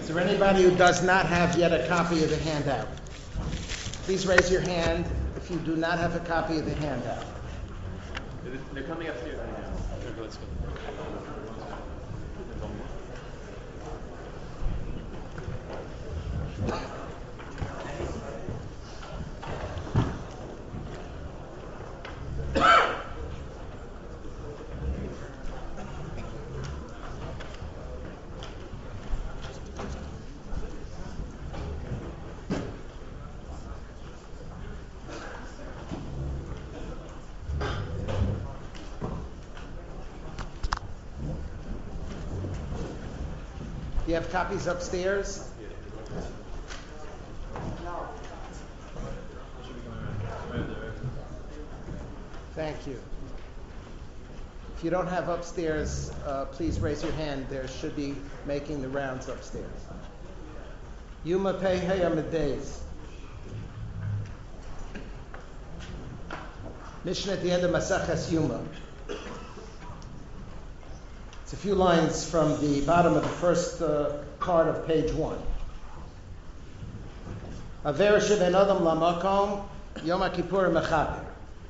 Is there anybody who does not have yet a copy of the handout? Please raise your hand if you do not have a copy of the handout. They're coming upstairs right now. Let's go. Do you have copies upstairs? Thank you. If you don't have upstairs, please raise your hand. There should be making the rounds upstairs. Yuma Pei Hayamadays. Mishnah at the end of Maseches Yuma. It's a few lines from the bottom of the first part of page 1. Aver sheben adam lamakom Yom Kippur mechaper.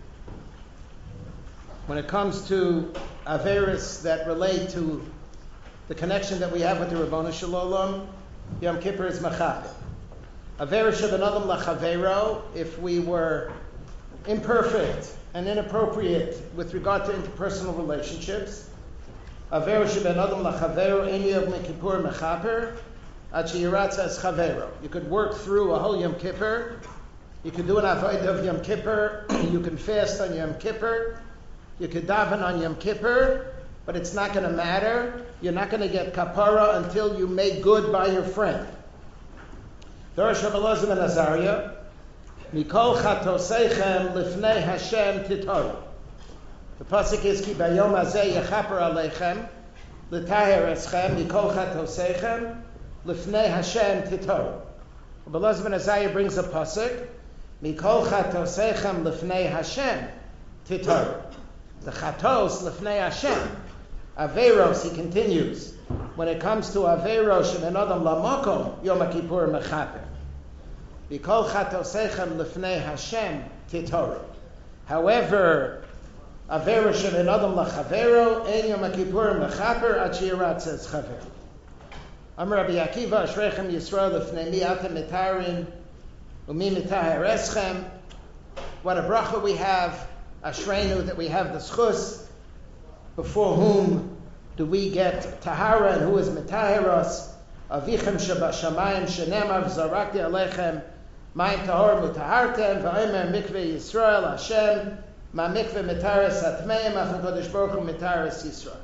When it comes to averis that relate to the connection that we have with the Rabbanu Shalom, Yom Kippur is mechaper. Aver sheben adam lachavero, if we were imperfect and inappropriate with regard to interpersonal relationships, Aver sheben adam lachavero ein Yom Kippur mechaper ad sheyiratz es chavero. You could work through a whole Yom Kippur. You could do an avodah of Yom Kippur. You can fast on Yom Kippur. You could daven on Yom Kippur, but it's not going to matter. You're not going to get kapara until you make good by your friend. Darash Rabbi Elazar ben Azariah, mikol chatoseichem lifnei Hashem titoru. The pasuk is ki bayom hazeh yechaper aleichem l'taher eschem mikol chatoseichem lifnei Hashem titoru. Rabbi Elazar ben Azariah brings a pasuk mikol chatoseichem lifnei Hashem titoru. The chatos lifnei Hashem averos. He continues when it comes to averos sheben adam lamakom Yom Kippur mechaper mikol chatoseichem lifnei Hashem titoru. However, Avera sheben adam lachavero ein Yom Kippur mechaper ad sheyiratz es chavero. Amar Rabbi Akiva ashreichem Yisrael lifnei mi atem mitarin umi mitaher eschem. What a bracha we have, ashreinu, that we have the schus. Before whom do we get tahara and who is mitaher us? Avichem shebashamayim shenemar v'zarakti aleichem mayim tahor mutahartem v'omer mikveh Yisrael Hashem ma mikveh mitaris atmeim achakodesh baruch hu mitaris Yisrael.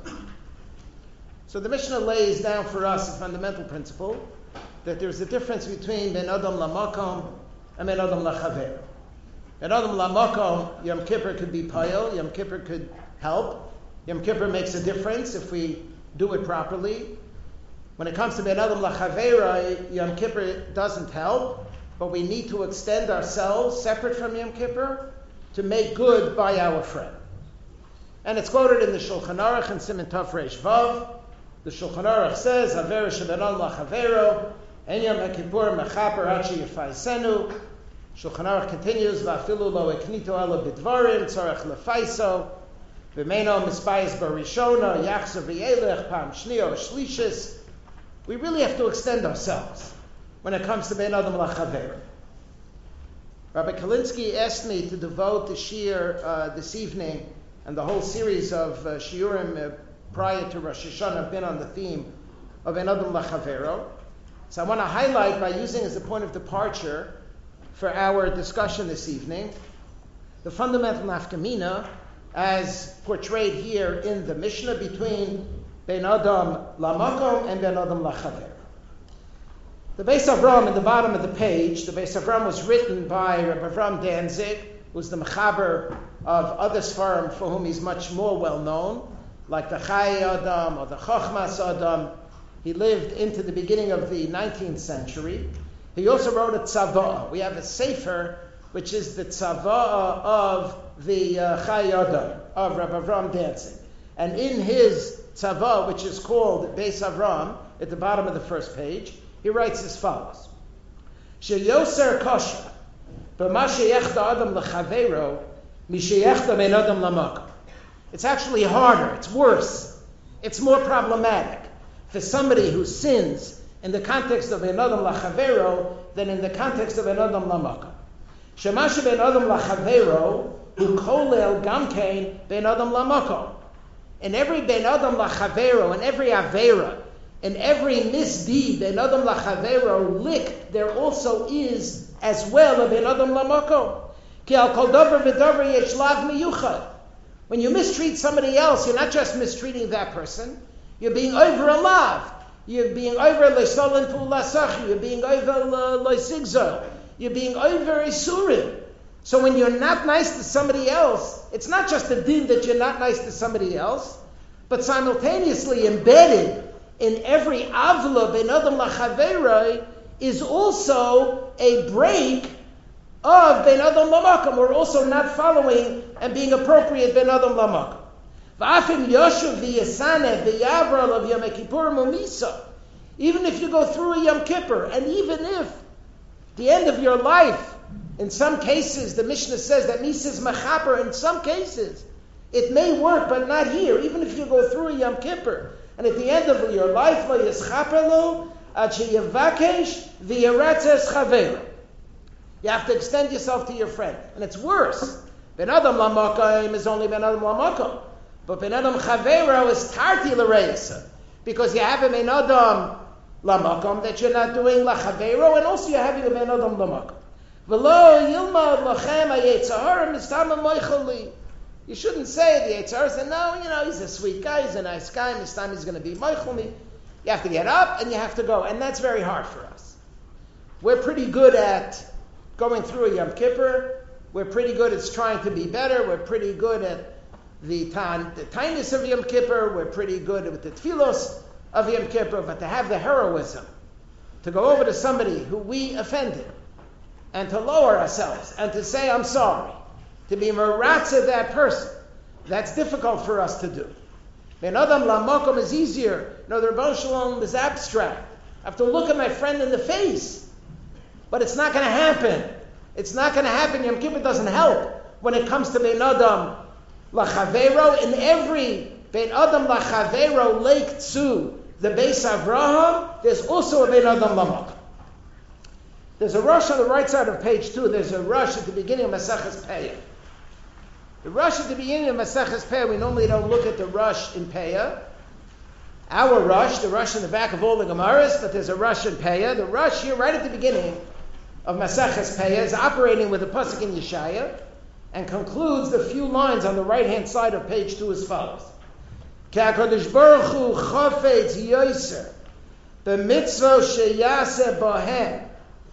So the Mishnah lays down for us a fundamental principle that there's a difference between ben adam lamakom and ben adam lachaver. Ben adam lamakom, Yom Kippur could be payil, Yom Kippur could help. Yom Kippur makes a difference if we do it properly. When it comes to ben adam lachavera, Yom Kippur doesn't help, but we need to extend ourselves separate from Yom Kippur to make good by our friend. And it's quoted in the Shulchan Aruch in Siman Tov Reish Vav. The Shulchan Aruch says, Haver sheben adam lachavero, ein Yom Kippur mechaper ad sheyifaisenu. Shulchan Aruch continues, Va'afilu lo eknito ela bidvarim, tzarech lefaiso, v'meino mispayis barishona, yachzer v'yelech, pam shnio shlishis. We really have to extend ourselves when it comes to ben adam lachavero. Rabbi Kalinsky asked me to devote the shiur this evening, and the whole series of shiurim prior to Rosh Hashanah have been on the theme of ben adam lachavero. So I want to highlight by using as a point of departure for our discussion this evening the fundamental nafkamina as portrayed here in the Mishnah between ben adam lamakom and ben adam lachavero. The Beis Avram at the bottom of the page, the Beis Avram was written by Rabbi Avram Danzig, who's the mechaber of other Sfarim for whom he's much more well known, like the Chai Adam or the Chochmas Adam. He lived into the beginning of the 19th century. He also wrote a tzava'ah. We have a sefer, which is the tzava'ah of the Chai Adam, of Rabbi Avram Danzig. And in his tzava'ah, which is called Beis Avram, at the bottom of the first page, He writes as follows: Sheyoser kosher, b'ma sheyechta adam lechavero, misheyechta ben adam lamakom. It's actually harder. It's worse. It's more problematic for somebody who sins in the context of ben adam lachavero than in the context of ben adam lamakom. Shema ben adam lachavero hu kolel gamkein ben adam lamakom. In every ben adam lachavero, in every avera, in every misdeed, ben adam lachavero lik, there also is as well a ben adam lamakom. Ki al kol davar v'davar yesh lav miyuchad. When you mistreat somebody else, you're not just mistreating that person. You're being over a lav. You're being over le'solin pu'lasach. You're being over le'sigzol. You're being over isurim. So when you're not nice to somebody else, it's not just a din that you're not nice to somebody else, but simultaneously embedded in every avla ben adam lachaveroi is also a break of ben adam lamakom. We're also not following and being appropriate ben adam lamakom. V'afim yoshuv v'yasaneh v'yavral of Yom Kippur mumisa. Even if you go through a Yom Kippur, and even if the end of your life, in some cases, the Mishnah says that Misa is mechaper. In some cases, it may work, but not here. Even if you go through a Yom Kippur, and at the end of your life, lo yischaper lo ad sheyevakesh v'yaratzes chaver. You have to extend yourself to your friend, and it's worse. Ben adam lamakom is only ben adam lamakom, but ben adam chavero is tarti l'reisa, because you have a ben adam lamakom that you're not doing lachavero, and also you're having a ben adam lamakom. You shouldn't say the Yetzer Hara said, no, he's a sweet guy, he's a nice guy, this time he's going to be Meichel me. You have to get up and you have to go, and that's very hard for us. We're pretty good at going through a Yom Kippur. We're pretty good at trying to be better. We're pretty good at the kindness of Yom Kippur. We're pretty good with the tefillos of Yom Kippur, but to have the heroism, to go over to somebody who we offended, and to lower ourselves, and to say, I'm sorry, to be meratza that person, that's difficult for us to do. Ben adam lamakom is easier. The Rebbeinu Shalom is abstract. I have to look at my friend in the face. But it's not going to happen. It's not going to happen. Yom Kippur doesn't help when it comes to ben adam lachavero. In every ben adam lachavero lake tzu, the Beis Avraham, there's also a ben adam lamakom. There's a rush on the right side of page 2. There's a rush at the beginning of Maseches Peah. The rush at the beginning of Maseches Peah, we normally don't look at the rush in Peah. Our rush, the rush in the back of all the Gemaras, but there's a rush in Peah. The rush here, right at the beginning of Maseches Peah, is operating with a pasuk in Yeshaya and concludes the few lines on the right-hand side of page 2 as follows. Ki HaKadosh Baruch Hu chafetz yoser b'mitzvot sheyaseh bohem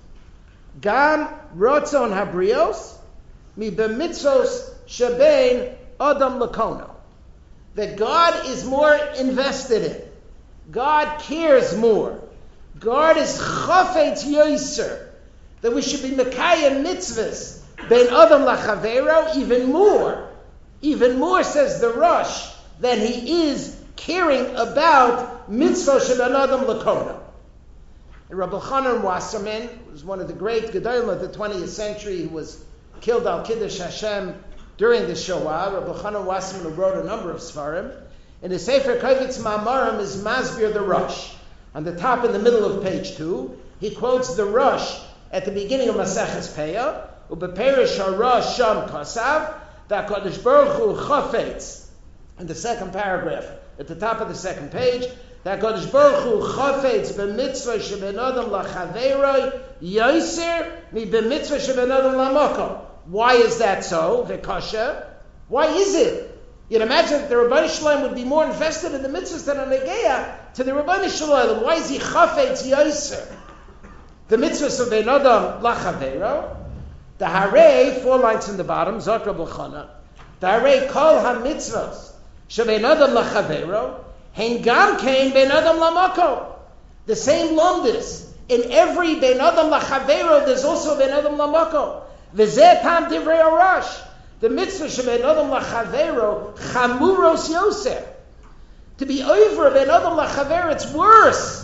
Gam rotzon habrios mi b'mitzvos shebein adam lakono. That God is more invested in. God cares more. God is chafetz yoser. That we should be mekayem mitzvahs bein adam lachavero even more. Even more, says the Rosh, than he is caring about mitzvah shebein adam lakono. Rabbi Chanan Wasserman was one of the great Gedolim of the 20th century who was killed al Kiddush Hashem during the Shoah. Rabbi Chanan Wasserman, who wrote a number of Sfarim. In his Sefer Kovitz Ma'amarim is Masbir the Rush. On the top in the middle of page 2, he quotes the Rush at the beginning of Maseches Peah. Ubeperish HaRush Sham Kasav, Da'Kadosh Baruch Hu Chafetz. In the second paragraph, at the top of the second page, that HaKadosh Baruch Hu chafetz b'mitzvah sheben adam lachaveroi yoser mi b'mitzvah sheben adam lamakom. Why is that so? V'kasha. Why is it? You'd imagine that the Rebbeinu Shalom would be more invested in the mitzvahs than on Negeah to the Rebbeinu Shalom. Why is he chafetz yoser? The mitzvahs of ben adam lachavero. The harei, 4 lines in the bottom, Zot Rabbi Chana. The harei kol ha-mitzvahs sheben adam lachavero. Hengam kain ben adam lamako. The same lumdis. In every ben adam lachavero, there's also ben adam lamako. V'zeh tam divrei arash. The mitzvah sheben adam lachavero chamuros yoser. To be over ben adam lachavero, it's worse.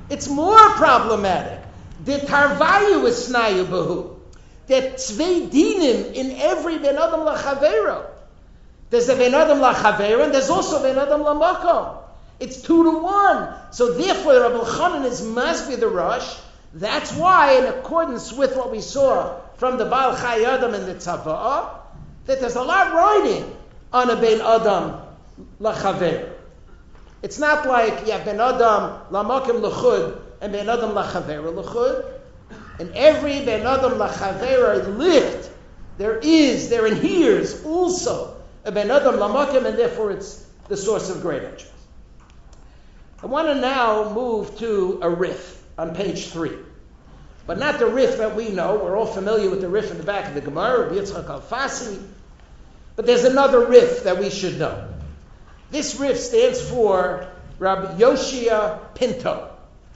It's more problematic. The tarvayu is snayu behu. That tzvei dinim in every ben adam lachavero. There's a ben adam lachavero and there's also ben adam lamakom. It's 2-to-1. So therefore, Rabbi Chanan is masbir the Rosh. That's why, in accordance with what we saw from the Baal Chai Adam and the Tzava'ah, that there's a lot riding on a ben adam lachaver. It's not like you have ben adam lamakim lechud and ben adam lachavera lechud. In every ben adam lachavera licht, there inheres also a ben adam lamakim, and therefore it's the source of great interest. I want to now move to a riff on page 3. But not the riff that we know. We're all familiar with the riff in the back of the Gemara, Rabbi Yitzchak Alfasi. But there's another riff that we should know. This riff stands for Rabbi Yoshia Pinto.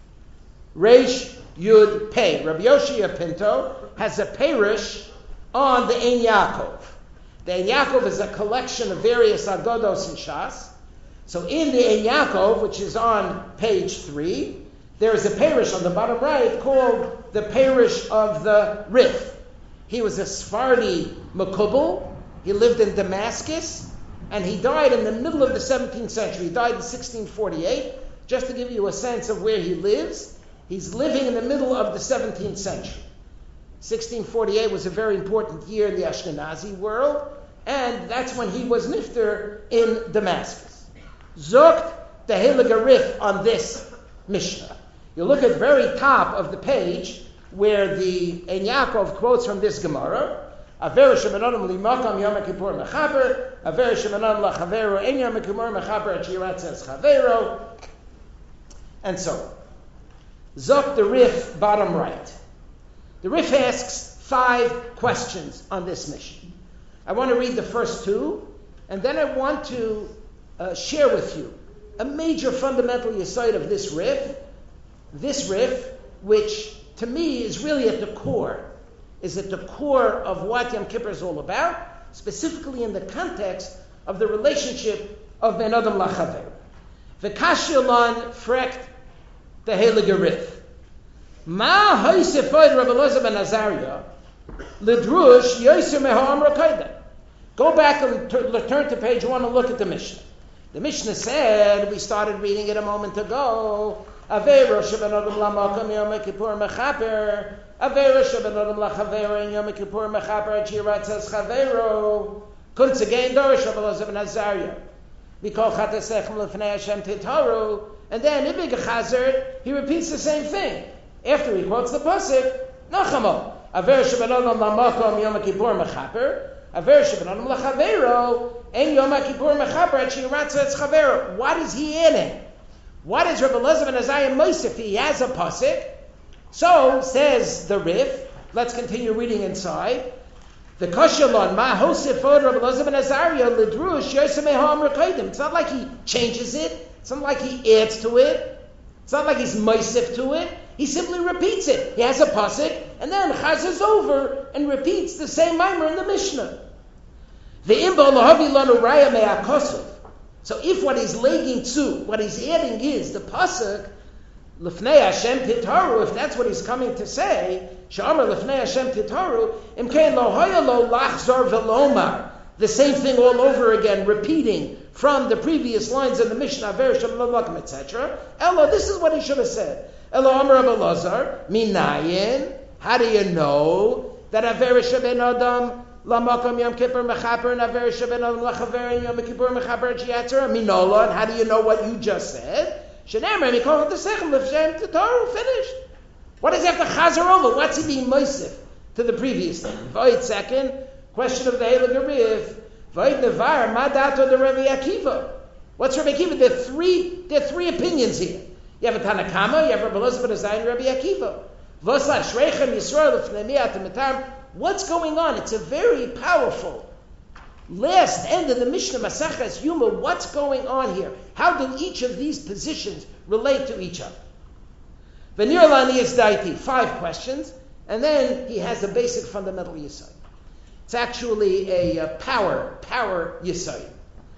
Reish Yud Pei. Rabbi Yoshia Pinto has a parish on the Ein Yaakov. The Ein Yaakov is a collection of various agodos and shas. So in the Ein Yaakov, which is on page 3, there is a parish on the bottom right called the parish of the Rif. He was a Sephardi Makubal. He lived in Damascus, and he died in the middle of the 17th century. He died in 1648. Just to give you a sense of where he lives, he's living in the middle of the 17th century. 1648 was a very important year in the Ashkenazi world, and that's when he was nifter in Damascus. Zokt the Heilige Rif on this Mishnah. You look at the very top of the page where the Ein Yaakov quotes from this Gemara. Aver shemenadam limakam yom kippur mechaper. Aver shemenadam lachavero ein yom kippur mechaper at shiratzes chavero. And so on. Zok the Rif, bottom right. The Rif asks 5 questions on this mission. I want to read the first 2, and then I want to share with you a major fundamental yesod of this Rif. This Rif, which to me is really at the core of what Yom Kippur is all about, specifically in the context of the relationship of Ben Adam Lachaver. V'kashyalan frekt the Heilige Rif. Ma ha'isefod Rabbi Elazar ben Azariah l'drush yoser me'ha'amra kaidem. Go back and turn to page 1 and look at the Mishnah. The Mishnah said, we started reading it a moment ago, Aveiro sheben adam lamakam yom kippur mechaper. Aveiro sheben adam lachaver yom kippur mechaper chiratzes chavero. Kunz again dorish Rabbi Elazar ben Azariah. Mikol chatesechem lefnei Hashem titaru. And then Ibig Chazer, he repeats the same thing. After he quotes the pasuk, Nachamo. Aveiro sheben adam lamakam yom kippur mechaper. Aver sheben adam lachavero en yom kippur mechaper at shiratzes chavero. What is he adding? What is Rabbi Elazar ben Azariah Mosif? He has a pasuk. So says the Rif. Let's continue reading inside. The Koshalon ma hosef od Rabbi Elazar ben Azariah l'drush yosem me'ha'amr kaidim. It's not like he changes it. It's not like he adds to it. It's not like he's Mosif to it. He simply repeats it. He has a pasuk and then chazes over and repeats the same mimer in the Mishnah. The imbo lahavi lanu raya me'akosov. So if what he's legging to, what he's adding is the pasuk, Lefnei Hashem titaru, if that's what he's coming to say, Sha'amar Lefnei Hashem titaru, imkein lo hoya lo lachzor velomar. The same thing all over again, repeating from the previous lines in the Mishnah, etc. Elo, this is what he should have said. Elo Amar Rabbi Elazar, minayin, how do you know that Averish ben Adam Lamakam Yom Kippur Mechaper and Aver Sheben Adam Lachaver Yom Kippur Mechaper Chiatzer Minola? And how do you know what you just said? Shenemer Mikol Tesechem Lefshem Tataru. Finished. What is after Chazer over? What's he being Mosif to the previous thing? Void second question of the Heilige Rif. Void Nevar Madato the Rabbi Akiva. What's Rabbi Akiva? There are three opinions here. You have a Tanakama, you have Rabbi Elazar ben Azariah and Rabbi Akiva. Vosla Shreichem Yisrael Lefnei Miatam. What's going on? It's a very powerful last end of the Mishnah Maseches Yuma. What's going on here? How do each of these positions relate to each other? V'nir lani is daiti. 5 questions, and then he has a basic fundamental yesod. It's actually a power yesod.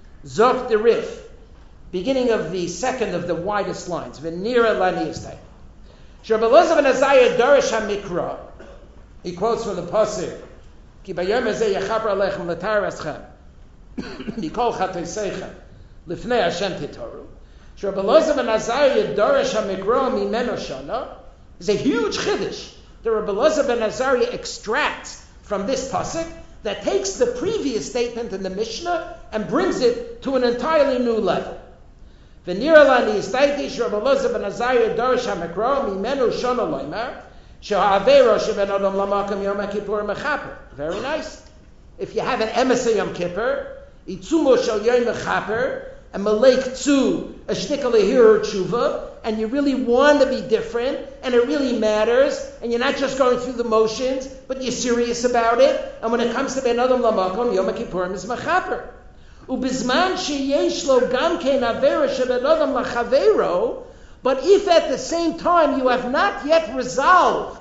Zok the Rif, beginning of the second of the widest lines. V'nir lani is daiti. Rabbi Elazar ben Azariah dorish hamikra. He quotes from the pasuk, "Ki bayom hazeh yachaper aleichem l'tar eschem, mikol chatoseichem, lifnei Hashem titoru." Rabbi Elazar ben Azariah dorish hamikra mimeno shana is a huge chiddush. The Rabbi Elazar ben Azariah extracts from this pasuk that takes the previous statement in the Mishnah and brings it to an entirely new level. V'nira lani istaitish Rabbi Elazar ben Azariah dorish hamikra mimeno shana loimer she'ha'avero sheben adam lamakam yom kippur mechaper. Very nice. If you have an emes yom kippur, itzumo shel yom mechaper, and malek tzu a shtikal ahir tshuva, and you really want to be different, and it really matters, and you're not just going through the motions, but you're serious about it. And when it comes to ben adam lamakom, Yom Kippurim is mechaper. Ubizman sheyesh lo gam kein avera sheben adam lachavero, but if at the same time you have not yet resolved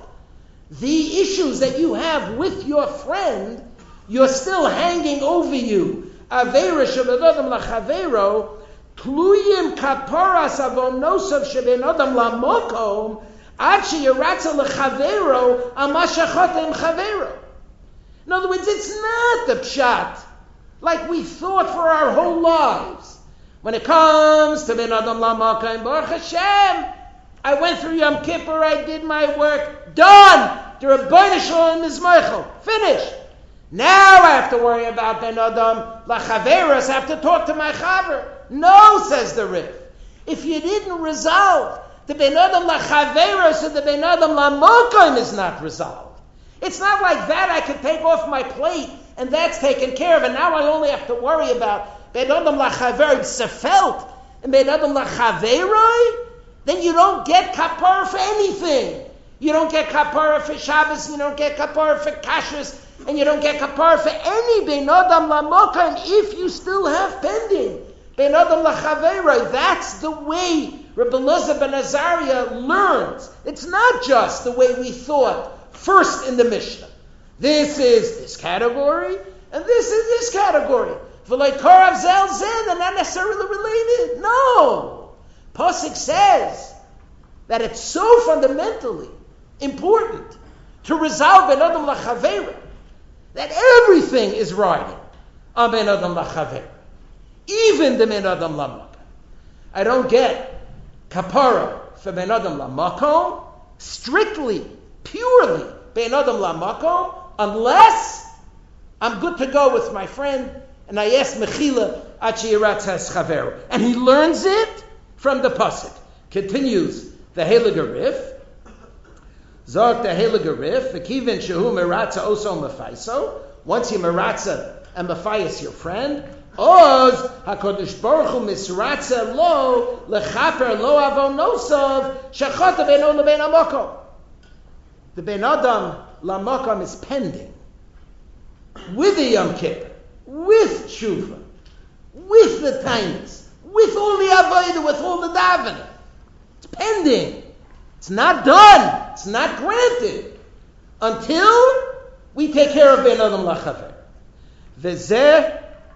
the issues that you have with your friend, you're still hanging over you. Avera sheben adam lachavero, Tluyim kaparas avonosav sheben adam lamokom ad sheyiratza lechavero amashachotem chavero. In other words, it's not the pshat like we thought for our whole lives. When it comes to ben adam lamokom, Baruch Hashem, I went through Yom Kippur, I did my work, done. The Rebbeinu Shalom is Michael, finished. Now I have to worry about ben adam lachaveros. I have to talk to my chaver. No, says the Rif. If you didn't resolve, the ben adam lachaveros and the ben adam lamokim is not resolved. It's not like that I can take off my plate and that's taken care of, and now I only have to worry about ben adam lachaveros sefelt and ben adam lachaveroi. Then you don't get kapara for anything. You don't get kapara for Shabbos, you don't get kapara for kashrus, and you don't get kapara for any ben adam lamokim if you still have pending ben adam lachaveroi. That's the way Rabbi Elazar ben Azariah learns. It's not just the way we thought first in the Mishnah. This is this category, and this is this category. V'lei korav zel zen, they're not necessarily related. No. Pasuk says that it's so fundamentally important to resolve ben adam lachaveroi that everything is riding on ben adam lachaveroi. Even the ben adam lamakom. I don't get kapara for ben adam lamakom, strictly, purely ben adam lamakom, unless I'm good to go with my friend and I ask mechila ad sheyiratz chaveru. And he learns it from the pasuk. Continues the Heilige Rif. Zog the Heilige Rif, v'kivin shehu meratza oso mefaiso. Once you meratza and mefayis your friend, oz HaKadosh Baruch Hu misratza lo lechaper lo avonosov shachata beno lebein hamokom. The ben adam lamokom is pending with the Yom Kippur, with Tshuva, with the tainis, with all the avodah, with all the davening. It's pending. It's not done. It's not granted until we take care of ben adam lachaver. V'zeh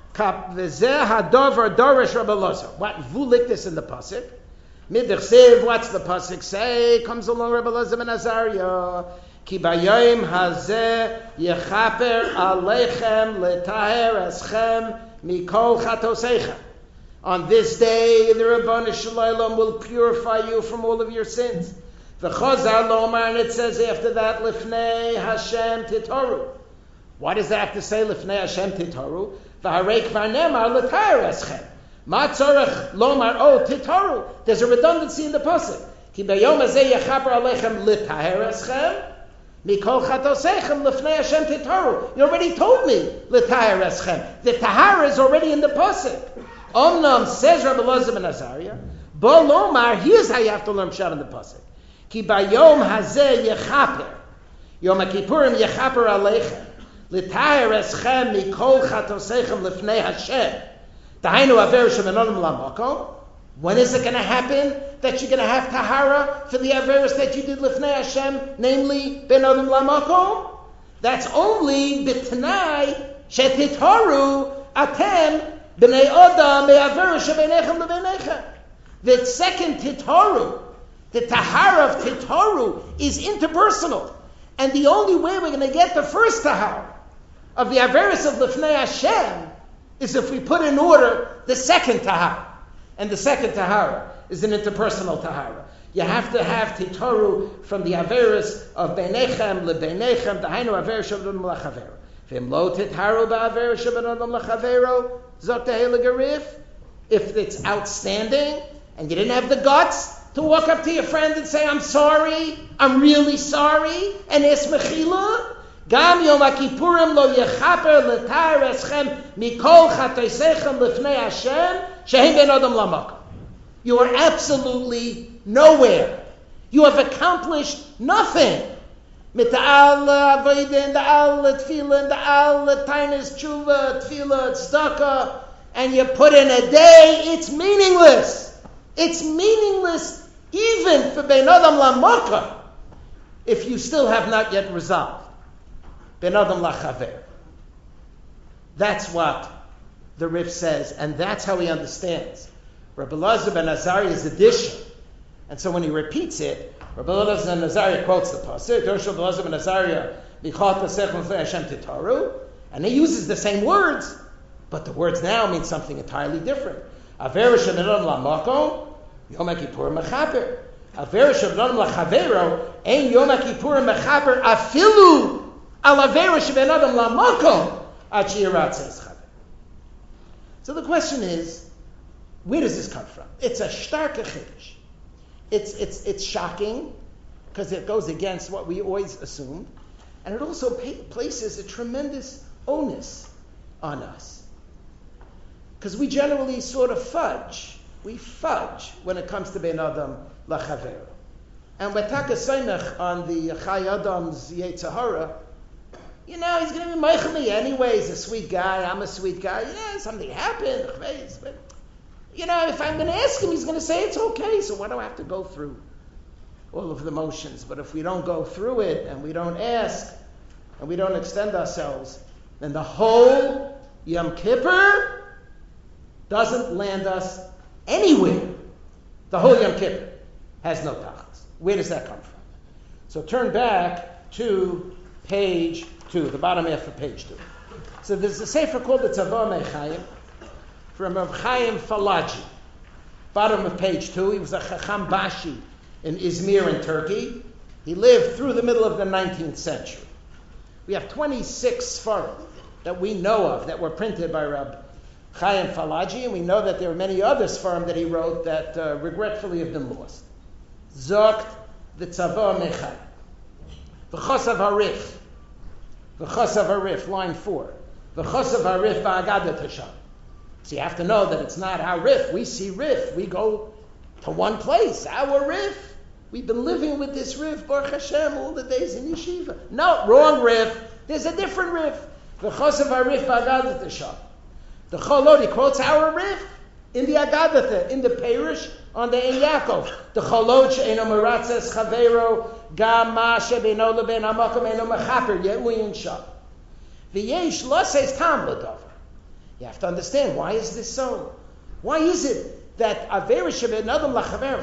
hadover dorish Rabbi Elazar. What vulik this in the pasuk? Midchsev. What's the pasuk say? Comes along Rabbi Elazar ben Azariah. Ki bayayim hazeh yechaper aleichem letaher eschem mikol chatoseichem. On this day, the Rabbanu Shalom will purify you from all of your sins. V'chazar lomar, and it says after that, Lifnei Hashem titoru. Why does that have to say Lifnei Hashem titoru? V'harei kvar nemar l'tayr eschem. Ma tzorech lomar titoru. There's a redundancy in the pasuk. Ki b'yom hazeh yechaper aleichem l'tayr eschem mikol chatoseichem Lifnei Hashem titoru. You already told me l'tayr eschem. The tahara is already in the pasuk. Omnam, says Rabbi Elazar ben Azariah, Bo lomar, here's how you have to learn pshat in the pasuk. Ki bayom hazeh yechaper, Yom Kippurim yechaper aleichem, l'taher eschem mikol chatoseichem lifnei Hashem. Tahainu aver sheben adam lamakom. When is it going to happen that you're going to have tahara for the averos that you did lifnei Hashem, namely ben adam lamakom? That's only b'tnai shetitharu atem b'nei adam me'averos shebenechem lebenechem. The second titharu The tahara of titaru is interpersonal. And the only way we're going to get the first tahara of the averis of Lifnei Hashem is if we put in order the second tahara. And the second tahara is an interpersonal tahara. You have to have titaru from the averis of beinechem lebeinechem, dahainu averis of adam lachavero. V'im lo titaru ba'averis of adam lachavero, zok tehela garif. If it's outstanding and you didn't have the guts to walk up to your friend and say, I'm sorry, I'm really sorry, and ask mechila, gam yom kippurim lo yechaper letar eschem mikol chatoisechem lifnei Hashem shehem ben adam lamakam. You are absolutely nowhere. You have accomplished nothing. Mita'al avoidin, da'al tefillah, da'al tainis tshuva, tefillah, tzedakah, and you put in a day, it's meaningless. It's meaningless even for ben adam lamakam if you still have not yet resolved. Ben adam lachaver. That's what the Rif says, and that's how he understands Rabbi Elazar ben Azariah's addition. And so when he repeats it, Rabbi Elazar ben Azariah quotes the pasuk, Rabbi Elazar ben Azariah, Bichat Pasech L'fnei Hashem Titaru, and he uses the same words, but the words now mean something entirely different. Avera shel ben adam lamakom, Yom Kippur mechaper. Avera shel ben adam lachavero, ein Yom Kippur mechaper afilu al avera shel ben adam lamakom ad she'yiratzeh chaver. So the question is, where does this come from? It's a starke chiddush. It's shocking because it goes against what we always assumed, and it also places a tremendous onus on us because we generally sort of fudge. We fudge when it comes to ben adam lachaver, and we're taka soimech on the Chai Adam's Yetzer Hara. You know, he's going to be meichel me anyway. He's a sweet guy. I'm a sweet guy. Yeah, something happened. But you know, if I'm going to ask him, he's going to say it's okay. So why do I have to go through all of the motions? But if we don't go through it and we don't ask and we don't extend ourselves, then the whole Yom Kippur doesn't land us anywhere. The whole Yom Kippur has no tachlis. Where does that come from? So turn back to page 2, the bottom half of page 2. So there's a sefer called the Tzavor Mechayim from Rav Chaim Falaji. Bottom of page 2. He was a Chacham Bashi in Izmir in Turkey. He lived through the middle of the 19th century. We have 26 Sfarim that we know of that were printed by Rav Chaim Falaji, and we know that there are many other Sfarim that he wrote that regretfully have been lost. Zokt the Tzavor Mechayim. V'chosav harif. V'chosav harif, line 4. V'chosav harif v'agada tasham. So you have to know that it's not our Rif. We see Rif. We go to one place. Our Rif. We've been living with this Rif, Baruch Hashem, all the days in yeshiva. No, wrong Rif. There's a different Rif. V'chosav harif v'agadat tasham. The Cholod, he quotes our Rif in the Agadatha, in the Perish, on the Ein Yaakov. The Cholod she'eno meratzes chavero gam ma shebeino leben hamakom eno mechaper ye'uyin sham. V'yesh lo says tam l'davar. You have to understand, why is this so? Why is it that Averis Sheben Adam Lachaver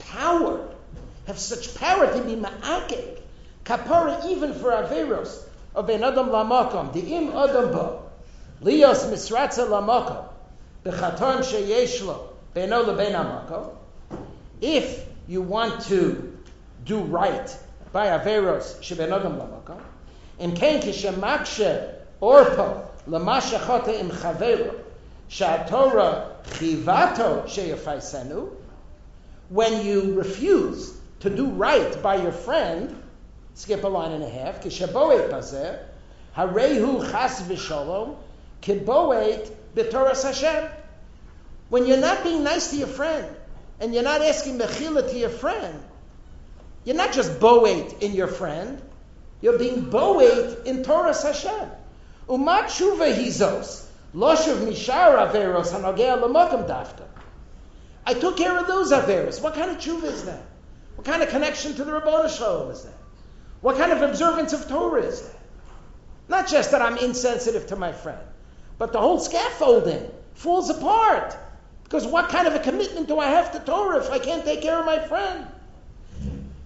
have such power to be ma'akek, kapara even for Averos of Ben Adam Lamakom, the Im Adam Bo, Lios Misratza Lamakom, Bechaton Sheyeshlo, Beno Leben Hamakom. If you want to do right by Averos Sheben Adam Lamakom, Im Ken Kishemakshe Orpo, Lamashachota im chavero, shatorah chivato sheyafaisenu. When you refuse to do right by your friend, skip a line and a half. Kishaboet bazeh, harehu chas v'shalom, kiboet b'toras Hashem. When you're not being nice to your friend and you're not asking mechila to your friend, you're not just boet in your friend, you're being boet in Toras Hashem. Umat shuva hizos, loshuv mishar averos hanogea l'mokum dafka. I took care of those averos. What kind of tshuva is that? What kind of connection to the Rabbanu Shalom is that? What kind of observance of Torah is that? Not just that I'm insensitive to my friend, but the whole scaffolding falls apart. Because what kind of a commitment do I have to Torah if I can't take care of my friend?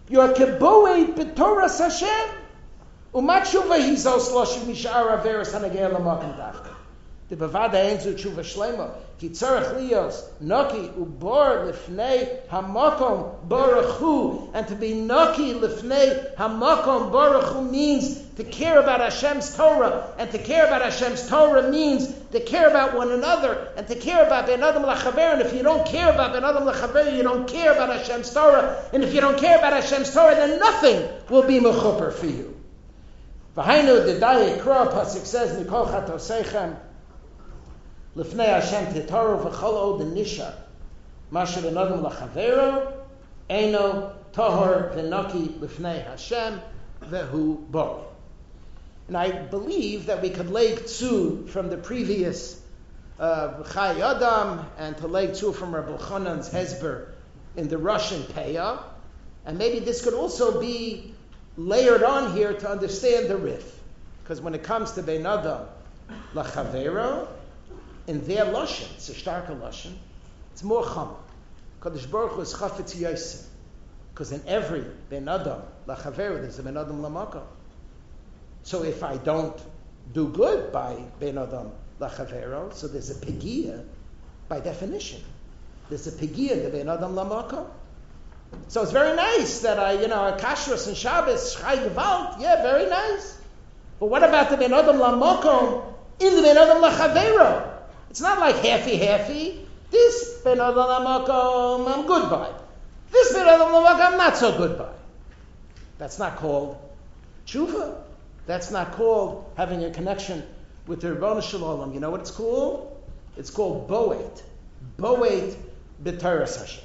You're keboed b'toras Hashem. Umat tshuva hizos loshim mishar averes hanagel lamakom dafka. The bavada enzu tshuva shlema ki tzarech lios noki ubor lifnei hamakom baruch hu, and to be noki lifnei hamakom baruch hu means to care about Hashem's Torah, and to care about Hashem's Torah means to care about one another, and to care about ben adam lachaver. And if you don't care about ben adam lachaver, you don't care about Hashem's Torah, and if you don't care about Hashem's Torah, then nothing will be mechuper for you. V'hainu the Dayei Kra pasuk says Mikol Chatoseichem Lifnei Hashem Titaru V'chol Od Nisha Masher V'nodem Lachavero Eino Tohor V'noki Lifnei Hashem V'hu Bo. And I believe that we could lay tzu from the previous Chai Adam and to lay tzu from Rabbi Chanan's Hezber in the Russian Peah, and maybe this could also be layered on here to understand the Rif. Because when it comes to Bein Adam Lachavero, in their Lashon, it's a starker Lashon, it's more Chama. Kadosh Baruch Hu is Chafetz Yosef. Because in every Bein Adam Lachavero, there's a Bein Adam Lamaka. So if I don't do good by Ben Adam Lachavero, so there's a Pegiya by definition. There's a Pegiya to Ben Adam Lamaka. So it's very nice that a Kashrus and Shabbos, Chai Gewalt, yeah, very nice. But what about the Ben Adam Lamaka in the Ben Adam Lachavero? It's not like halfy. This Ben Adam Lamaka I'm good by. This Ben Adam Lamaka I'm not so good by. That's not called tshuva. That's not called having a connection with the Rebbeinu Shalom. You know what it's called? It's called Boet. Boet b'Toras Hashem.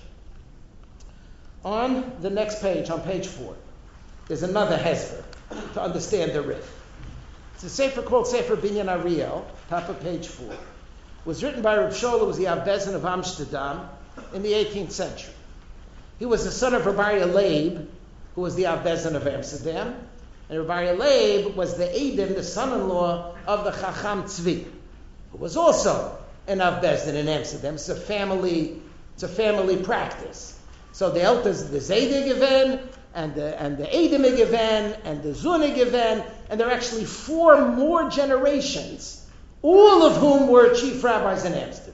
On the next page, on page 4, there's another Hezber to understand the Rif. It's a sefer called Sefer Binyan Ariel, top of page 4. It was written by Reb Shola, who was the Avbezin of Amsterdam in the 18th century. He was the son of Rabbi Leib, who was the Avbezin of Amsterdam. And Rabbi Leib was the Eidim, the son-in-law of the Chacham Tzvi, who was also an Avbezdin in Amsterdam. It's a family practice. So the elders, the Zayde given, and the Eidim given, and the Zune given, and there are actually 4 more generations, all of whom were chief rabbis in Amsterdam.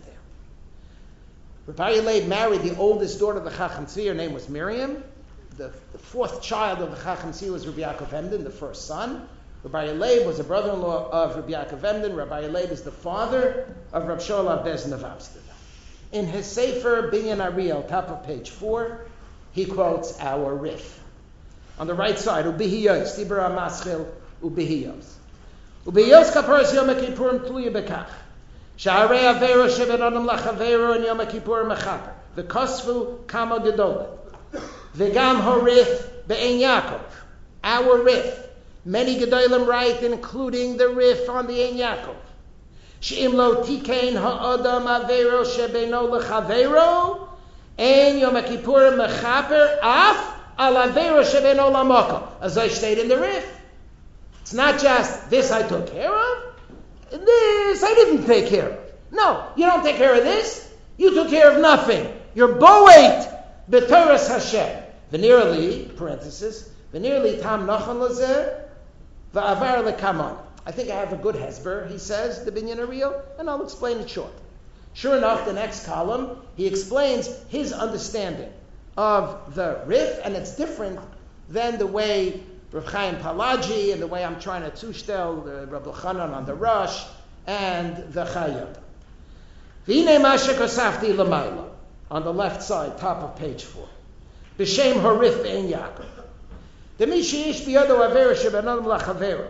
Rabbi Leib married the oldest daughter of the Chacham Tzvi. Her name was Miriam. The 4th child of the Chacham Tzvi was Rabbi Yaakov Emden, the first son. Rabbi Leib was a brother-in-law of Rabbi Yaakov Emden. Rabbi Leib is the father of Rab Shola Avbezin of Amsterdam. In his Sefer Binyan Ariel, top of page 4, he quotes our Rif. On the right side, Ubihiyos, Tibur HaMaschil, Ubihiyos. Ubihiyos kaparas Yom HaKippurim tluya bekach. Sha'arei avero sheben adam lachavero and Yom HaKippurim mechaper. V'kosvu kama gedolah. V'gam horif be'en Yaakov. Our Rif. Many Gedolim write, including the Rif on the Ein Yaakov. She'im lo tikein ha'adam avero shebeino lechavero en Yom HaKippurim mechaper af al avero shebeino lamaka. As I state in the Rif. It's not just this I took care of, this I didn't take care of. No, you don't take care of this, you took care of nothing. You're boet b'Toras Hashem. Venerally, parenthesis, venerally tam nachon lazeh, va'avar lekaman. I think I have a good hezber, he says, the Binyan Ariel, and I'll explain it short. Sure enough, the next column, he explains his understanding of the Rif, and it's different than the way Rav Chaim Palaji and the way I'm trying to tushtel the Rabbi Chanan on the Rosh and the Chayot. V'hinei mashe kosafti l'mayla, on the left side, top of page 4. B'shem horif be'en Yaakov. Demi she'ish biyado avera shebenodem lachavero.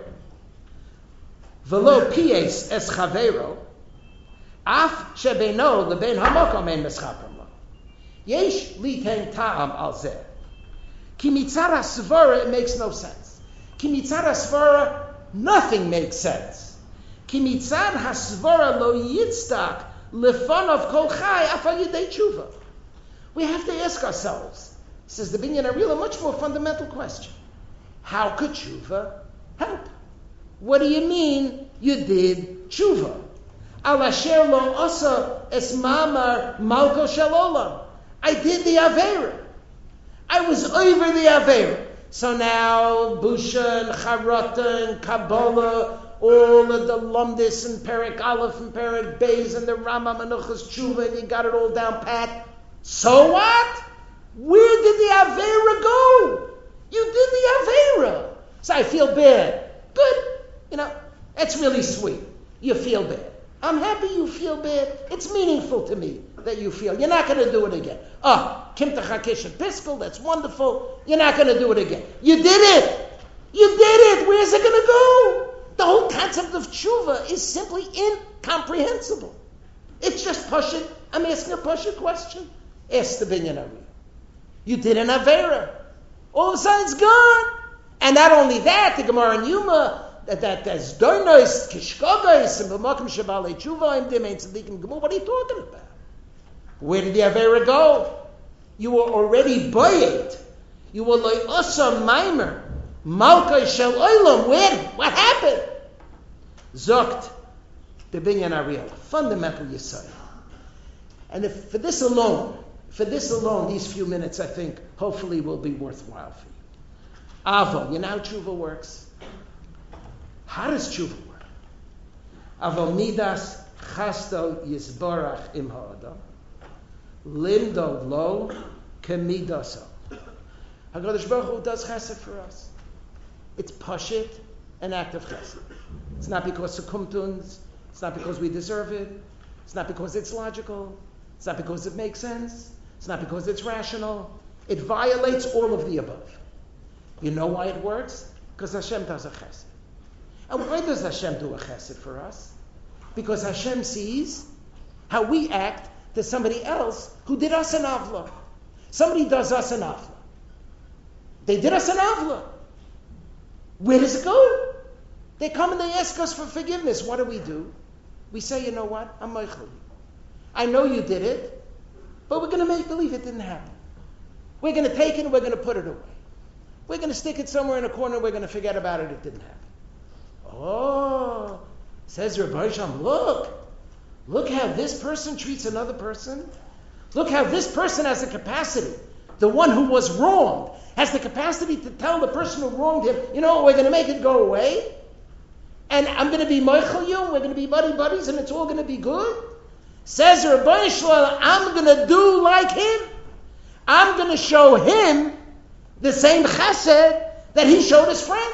V'lo pies es chavero. Af shebeino leben hamokom ein meschapim lo. Yesh liten ta'am al zeh. Ki mitzad hasvara, it makes no sense. Ki mitzad hasvara, nothing makes sense. Ki mitzad hasvara lo yitzdak lefanov kol chai afal yidei tshuva. We have to ask ourselves, says the Binyan Ariel, a much more fundamental question. How could tshuva help? What do you mean you did tshuva? Al asher lo asa es mamar malko shel olam. I did the avera. I was over the Aveira. So now, Busha and Charata and Kabbalah, all of the Lumdis and Perek Aleph and Perek Beis and the Rama Menuchas Tshuva, and you got it all down pat. So what? Where did the Aveira go? You did the Aveira. So I feel bad. Good. That's really sweet. You feel bad. I'm happy you feel bad. It's meaningful to me that you feel. You're not going to do it again. Kimta Chakish and Piskel, that's wonderful. You're not going to do it again. You did it. You did it. Where's it going to go? The whole concept of tshuva is simply incomprehensible. It's just pashut. I'm asking a pashut question. Ask the Binyan Ari. You did an Avera. All of a sudden it's gone. And not only that, the Gemara in Yuma, that's doinos, kishkogos, and b'makom shabalei tshuva, and dimein tzadikim gemur. What are you talking about? Where did the Avera go? You were already boyed. You were like Usa Maimer, Malka Shel Olam. Where? What happened? Zokt, the Binyan Ariel, fundamental Yisrael. And if for this alone, these few minutes, I think, hopefully will be worthwhile for you. Avo, you know how tshuva works? How does tshuva work? Avo midas chasto yisborach im ha'adam. Limdo lo kemidaso. HaKadosh Baruch Hu does chesed for us. It's pashit, an act of chesed. It's not because of kumtuns. It's not because we deserve it. It's not because it's logical. It's not because it makes sense. It's not because it's rational. It violates all of the above. You know why it works? Because Hashem does a chesed. And why does Hashem do a chesed for us? Because Hashem sees how we act to somebody else who did us an avla. Somebody does us an avla. They did us an avla. Where does it go? They come and they ask us for forgiveness. What do? We say, you know what? I'm Michael. I know you did it, but we're going to make believe it didn't happen. We're going to take it and we're going to put it away. We're going to stick it somewhere in a corner. We're going to forget about it. It didn't happen. Oh, says Rabbi Sham, look how this person treats another person. Look how this person has the capacity. The one who was wronged has the capacity to tell the person who wronged him, you know, we're going to make it go away. And I'm going to be Michael you, we're going to be buddies, and it's all going to be good. Says Rabbi Shalom, I'm going to do like him. I'm going to show him the same chesed that he showed his friend.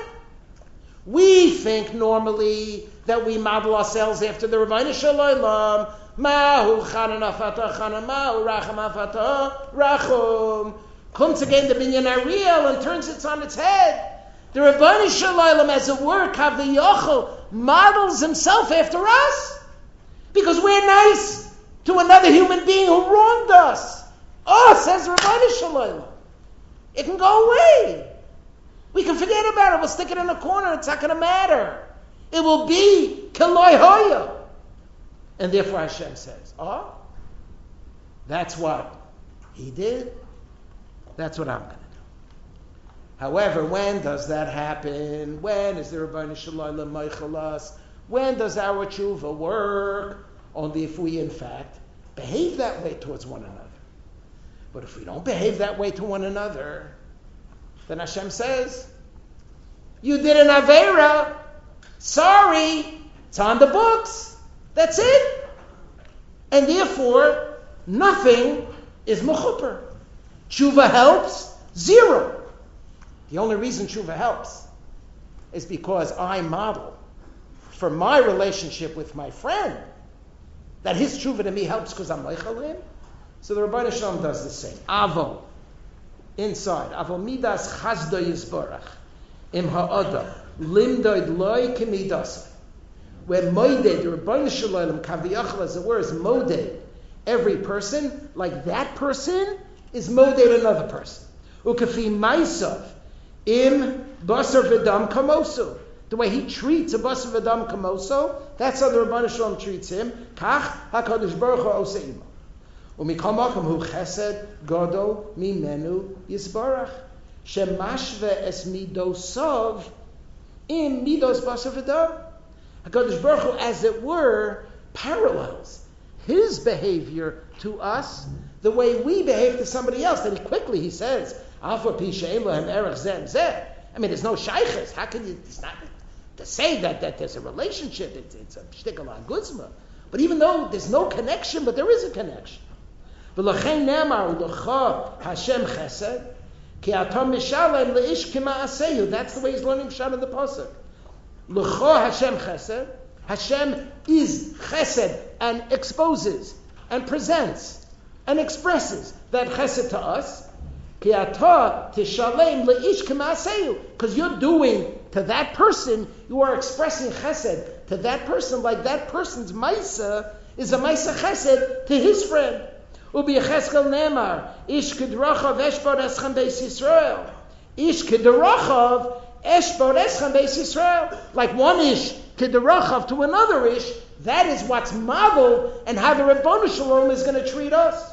We think normally that we model ourselves after the Ravina Shalom. Mahu chanana fatah chana, mahu racham fatah rachum. Comes again the Binyan Ariel and turns it on its head. The Ravina Shalom, as it were, Kaviyachol, models himself after us. Because we're nice to another human being who wronged us. Oh, says Ravina Shalom. It can go away. We can forget about it. We'll stick it in a corner. It's not going to matter. It will be Keloi Hoya. And therefore Hashem says, oh, that's what he did. That's what I'm going to do. However, when does that happen? When is the Ravina Shalom Meichelas? When does our tshuva work? Only if we, in fact, behave that way towards one another. But if we don't behave that way to one another, then Hashem says, you did an Aveira. Sorry. It's on the books. That's it. And therefore, nothing is mechuper. Tshuva helps, zero. The only reason tshuva helps is because I model for my relationship with my friend that his tshuva to me helps because I'm meichel him. So the Rebbeinu Shalom does the same. Avo, inside. Avo midas chazdo yisborach im ha'adam limdoid loy kemidasai. Where moeded, the Rebbeinu Shalom kaviyachal, as it were, is moeded every person, like that person is moeded another person. Ukafi maisav im basar v'dam kamoso. The way he treats a basar v'dam kamoso, that's how the Rebbeinu Shalom treats him. Kach HaKadosh Baruch Hu oseimo. Umikol makom hu chesed gadol mimenu yisbarach shemashve es midosov im midos basar v'dam. HaKadosh Baruch Hu, as it were, parallels his behavior to us the way we behave to somebody else. Then he says, Alpha pi she'en lahem erech zeh and zeh. I mean, there's no shaykhs. How can you? It's not to say that there's a relationship. It's a shtickle on guzma. But even though there's no connection, but there is a connection. V'lachein nemar u'lecha Hashem chesed ki atom mishalem leish k'ma'aseyu. That's the way he's learning pshat in the pasuk. L'cha Hashem chesed. Hashem is chesed and exposes and presents and expresses that chesed to us. Ki ata tishalem leish k'ma'aseyu. Because you're doing to that person, you are expressing chesed to that person, like that person's maisa is a maisa chesed to his friend. Ubi Yecheskel Nemar, Ish Kedrachav Eshbod Eschem Beis Yisrael. Ish Kedrachav Eshbod Eschem Beis Yisrael. Like one Ish Kedrachav to another Ish, that is what's modeled and how the Ribono Shel Olam is going to treat us.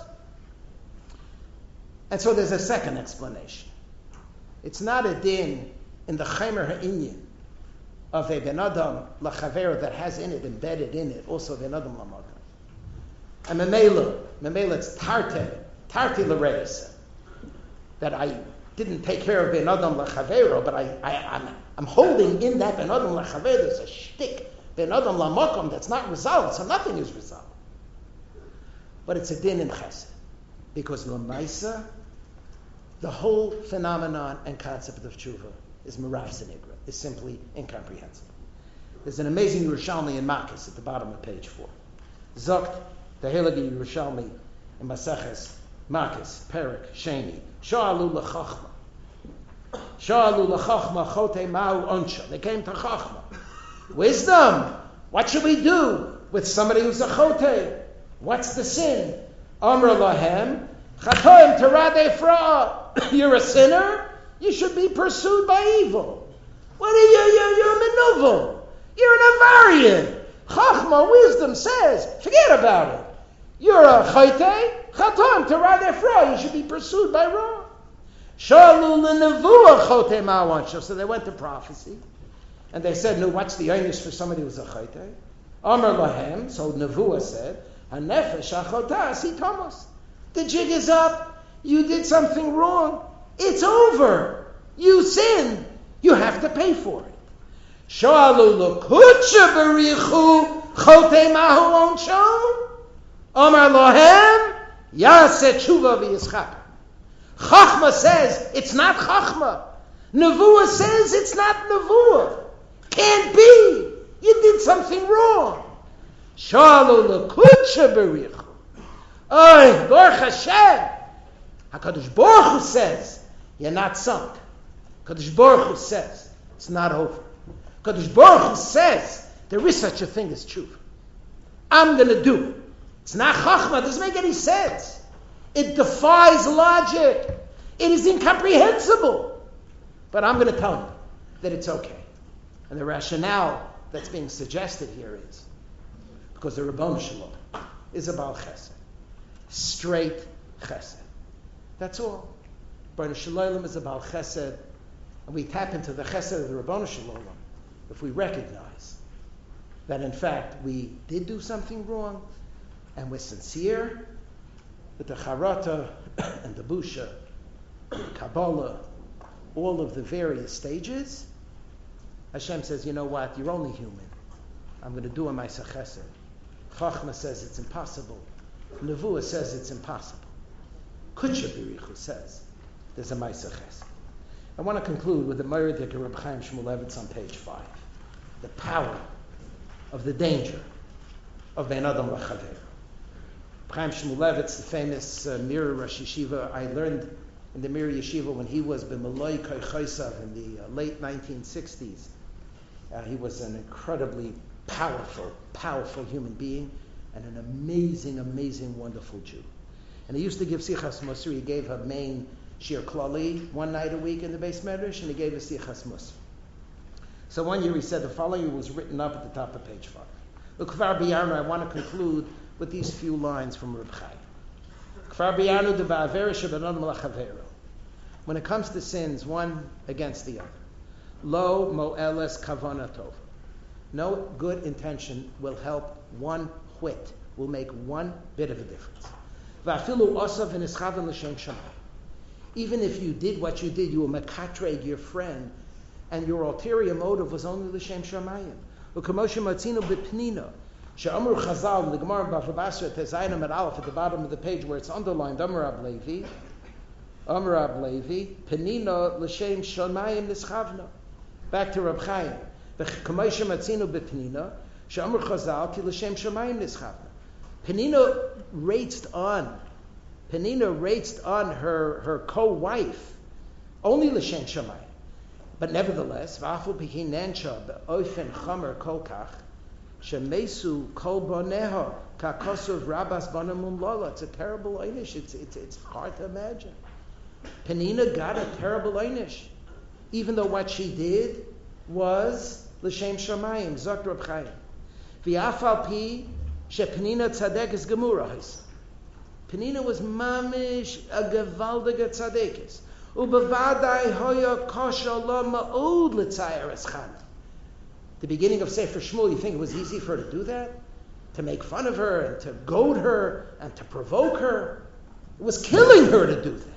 And so there's a second explanation. It's not a din in the Chaimer Ha'inyan of a Ben Adam L'Chaver that has in it, embedded in it, also Ben Adam L'Makom. And Memela, it's Tarti L'Reis, that I didn't take care of Ben Adam L'Chavero, but I'm holding in that Ben Adam L'Chaver, there's a shtick, Ben Adam L'Makom that's not resolved, so nothing is resolved. But it's a din in Chesed, because L'Maisa, the whole phenomenon and concept of tshuva is Merav Sinigra, is simply incomprehensible. There's an amazing Yerushalmi in Makis at the bottom of page 4. Zokt, the Heilige Yerushalmi in Maseches Makis, Perik, Sheni. Sha'alu l'chachma. Sha'alu l'chachma chote ma'u onsha. They came to chachma. Wisdom. What should we do with somebody who's a chote? What's the sin? Amr lahem. Chatoim terade fra. You're a sinner? You should be pursued by evil. What are you? You're a menuvel. You're an avarian. Chachma, wisdom says, forget about it. You're a chayte, chatam, terade fra. You should be pursued by wrong. Shalu l'nevuah chote ma'awansha. So they went to prophecy, and they said, no, what's the einish for somebody who's a chayte? Amar lahem, so nevuah said, hanefesh achotas hitomos. The jig is up. You did something wrong. It's over. You sinned. You have to pay for it. Shalu l'kutsha berichu chote mahu onsho. Amar lohem yaseh tshuva v'yischap. Chachma says it's not chachma. Nevuah says it's not nevuah. Can't be. You did something wrong. Shalu l'kutsha berichu. Oy, Baruch Hashem. HaKadosh Baruch Hu says you're not sunk. HaKadosh Baruch Hu says it's not over. HaKadosh Baruch Hu says there is such a thing as tshuva. I'm going to do it. It's not chachma. It doesn't make any sense. It defies logic. It is incomprehensible. But I'm going to tell you that it's okay. And the rationale that's being suggested here is because the Ribono Shel Olam is about chesed. Straight chesed. That's all. Ribono Shel Olam is about chesed. And we tap into the chesed of the Ribono Shel Olam if we recognize that in fact we did do something wrong and we're sincere with the charata and the busha, the Kabbalah, all of the various stages. Hashem says, you know what, you're only human. I'm going to do a Ma'aseh Chesed. Chachma says it's impossible. Nevuah says it's impossible. Kutsha Birichu says there's a Ma'aseh Chesed. I want to conclude with the Meirdik of Reb Chaim Shmulevitz on page 5. The power of the danger of Ben Adam L'Chaver. Chaim Shmulevitz, the famous Mir Rosh Yeshiva, I learned in the Mir Yeshiva when he was B'Maloi Koichosav in the late 1960s. He was an incredibly powerful human being and an amazing, wonderful Jew. And he used to give Sichas Musar. He gave a main Shir Klali one night a week in the Beis Medrash, and he gave a Sichas Musar. So one year he said the following was written up at the top of page 5. Look, Kfar B'Yarnu, I want to conclude with these few lines from Reb Chaim. Kfar B'Yarnu de ba'avera sheben adam l'chavero. When it comes to sins, one against the other. Lo mo'eles kavana tov. No good intention will help one whit, will make one bit of a difference. Va'afilu osav v'nischaven l'shem shamayim. Even if you did what you did, you were mekatreg your friend, and your ulterior motive was only l'shem shamayim. U'kamoshe matzino b'pnina. She'amru Chazal in the Gemara in Bava Basra Tezayim at Aleph at the bottom of the page where it's underlined Amar Rab Levi, Penina l'shem shamayim nischavna. Back to Rab Chaim. V'kamoishe matzino b'penina she'amru Chazal ki l'shem shamayim nischavna. Penina rates on her co-wife only l'shem shamayim, but nevertheless v'afu b'hi nansha be'ofen chamer kolkach. Shemesu kol boneha kakosov rabas banamum lola. It's a terrible einish. It's hard to imagine. Penina got a terrible einish, even though what she did was l'shem shamayim. Zok Reb Chaim. V'afal pi shepenina tzadekes gemurahis. Penina was mamish a gevaldige tzadekes. Ubevadai hoya kosha lo ma'od l'tzayir eschana. The beginning of Sefer Shmuel, you think it was easy for her to do that? To make fun of her and to goad her and to provoke her? It was killing her to do that.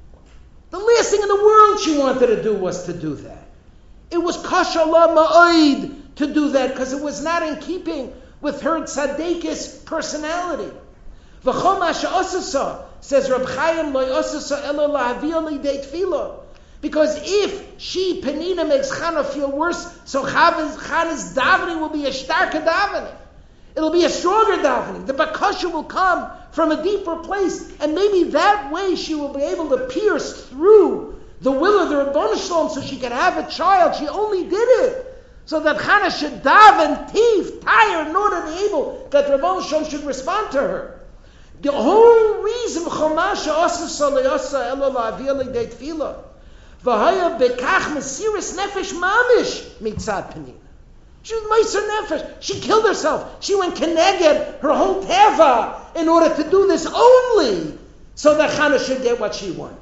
The last thing in the world she wanted to do was to do that. It was kasha la ma'id to do that because it was not in keeping with her tzadekis personality. V'chol ma she'asasa, says Reb Chaim, lo yasasa elo la'aviyah lidei tefillah. Because if she, Penina, makes Chana feel worse, so Chana's davening will be a starker davening. It'll be a stronger davening. The bakasha will come from a deeper place, and maybe that way she will be able to pierce through the will of the Rebbeinu Shalom so she can have a child. She only did it so that Chana should daven, tired, in order to be able that Rebbeinu Shalom should respond to her. The whole reason Chomasha Asa Salayasa Elo La'aviyah Lidei Tefillah. V'haya bekach mesiris nefesh mamish mitzad Penina. She was meiser nefesh. She killed herself. She went keneged her whole teva in order to do this only so that Chana should get what she wanted.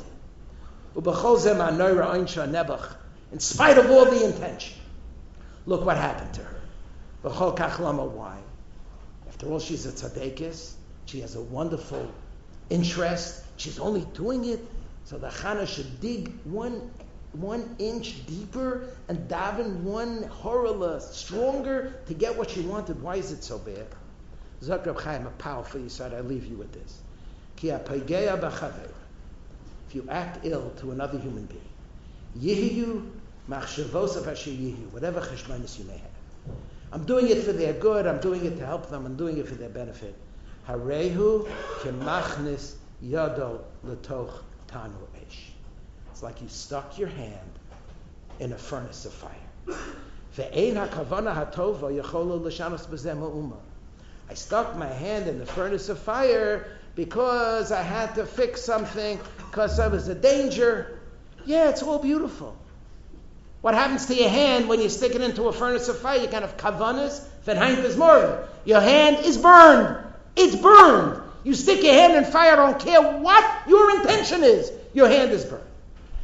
Ubechol zeh ma'noira einsha nebach. In spite of all the intention, look what happened to her. V'chol kach lama, why? After all, she's a tzadekis. She has a wonderful interest. She's only doing it so the Chana should dig one inch deeper and daven one horala stronger to get what she wanted. Why is it so bad? Zok Reb Chaim, a powerful yisod. I leave you with this. Ki ha'peigeya b'chaver. If you act ill to another human being, yihiyu machshavos asher yihiyu, whatever cheshbonos you may have. I'm doing it for their good. I'm doing it to help them. I'm doing it for their benefit. Harehu kemachnis yado letoch tanu esh. It's like you stuck your hand in a furnace of fire. Ve'ein hakavana hatova yacholo l'shanos b'zeh ma'uma. I stuck my hand in the furnace of fire because I had to fix something, because there was a danger. Yeah, it's all beautiful. What happens to your hand when you stick it into a furnace of fire? You kind of kavanas, v'nhaint is more. Your hand is burned. It's burned. You stick your hand in fire, I don't care what your intention is. Your hand is burned.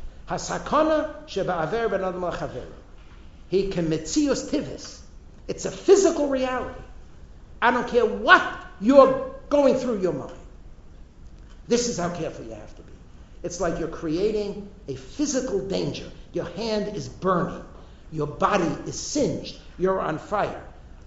Hasakana sheba'aver ben adam l'chaver. He kemetzios tivis. It's a physical reality. I don't care what you're going through your mind. This is how careful you have to be. It's like you're creating a physical danger. Your hand is burning. Your body is singed. You're on fire.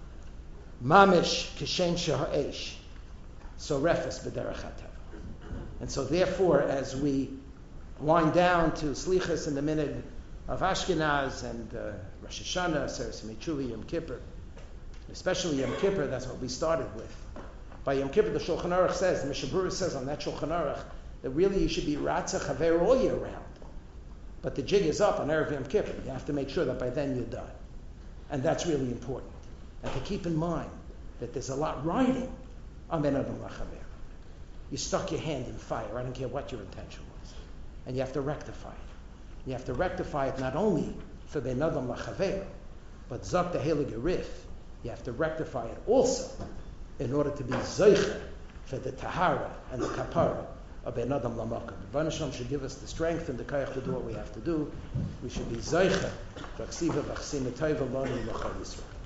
Mamish kishem sheha'esh. So refes b'derech hateva. And so therefore, as we wind down to Slichas in the minute of Ashkenaz and Rosh Hashanah, Seres Mitzvah, Yom Kippur, especially Yom Kippur, that's what we started with. By Yom Kippur, the Shulchan Aruch says, the Mishnah Berurah says on that Shulchan Aruch, that really you should be Ratzah Chaver all year round. But the jig is up on Erev Yom Kippur. You have to make sure that by then you're done. And that's really important. And to keep in mind that there's a lot riding on Ben Adam Lachaver. You stuck your hand in fire. I don't care what your intention was. And you have to rectify it. You have to rectify it not only for Ben Adam Lachaver, but Zok the Heilige Rif. You have to rectify it also in order to be Zoicha for the Tahara and the Kapara of Ben Adam Lamakam. Rebbeinu Shalom should give us the strength and the koyach to do what we have to do. We should be Zoicha, V'aksiva V'achsina Tova Lanu L'chol Yisrael.